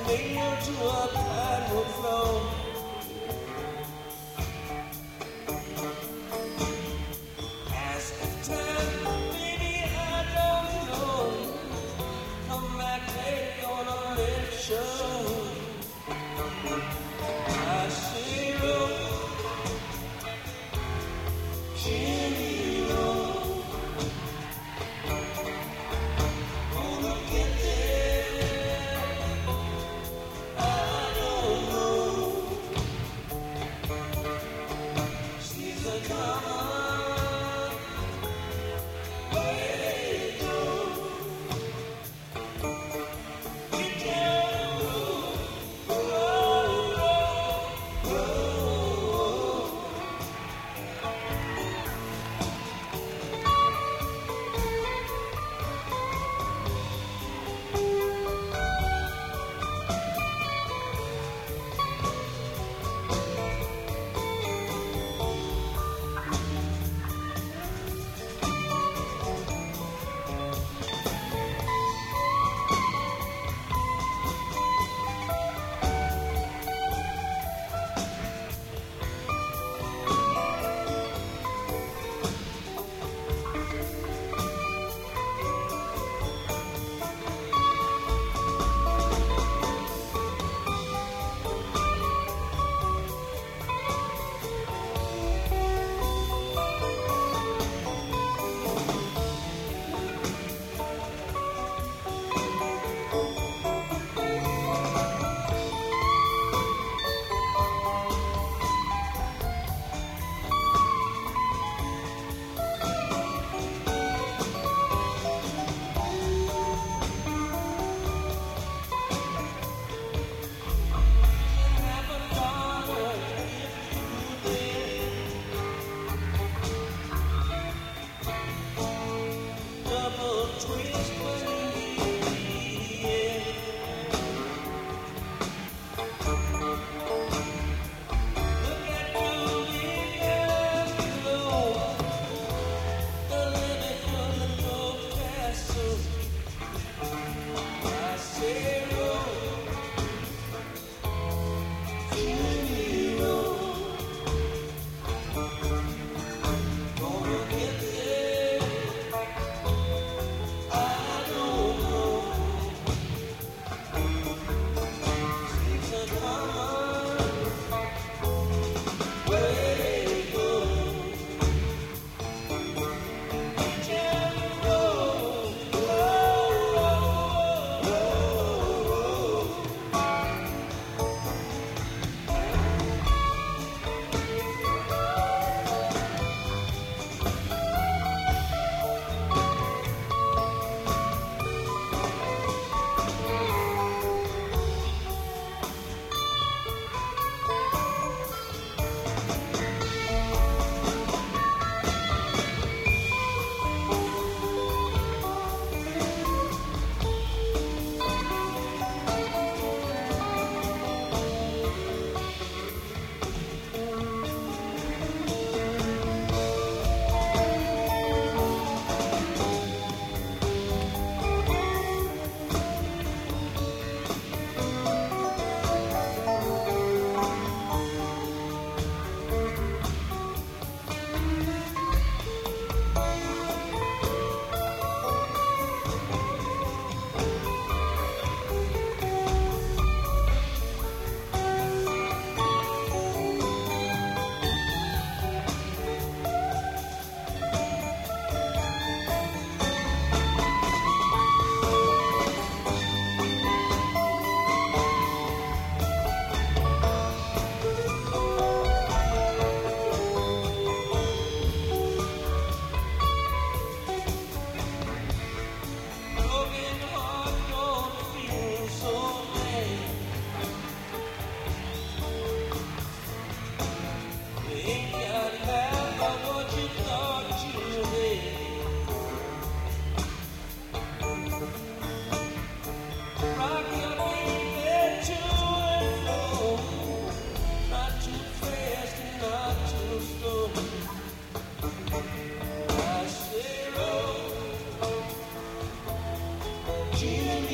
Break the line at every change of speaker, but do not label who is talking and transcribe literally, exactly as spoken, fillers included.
nailed to a plywood floor. Ask the time, baby, I don't know. Come back later, gonna let it show. I say, oh, Jimmy, oh, gonna get there. I don't know. She's a coming, way to go. Get down the road, road, road, road. Double twist money, yeah. Look at Julie below, the lady from the North Castle. I say, oh, Jimmy, oh, gonna get there. I don't know. She's a coming, way to go. Get down the road, road, road, road. Broken heart, don't feel so bad. You ain't got half of what you thought you had. Rock your baby to and fro, not too fast and not too slow. I say, oh, Jimmy.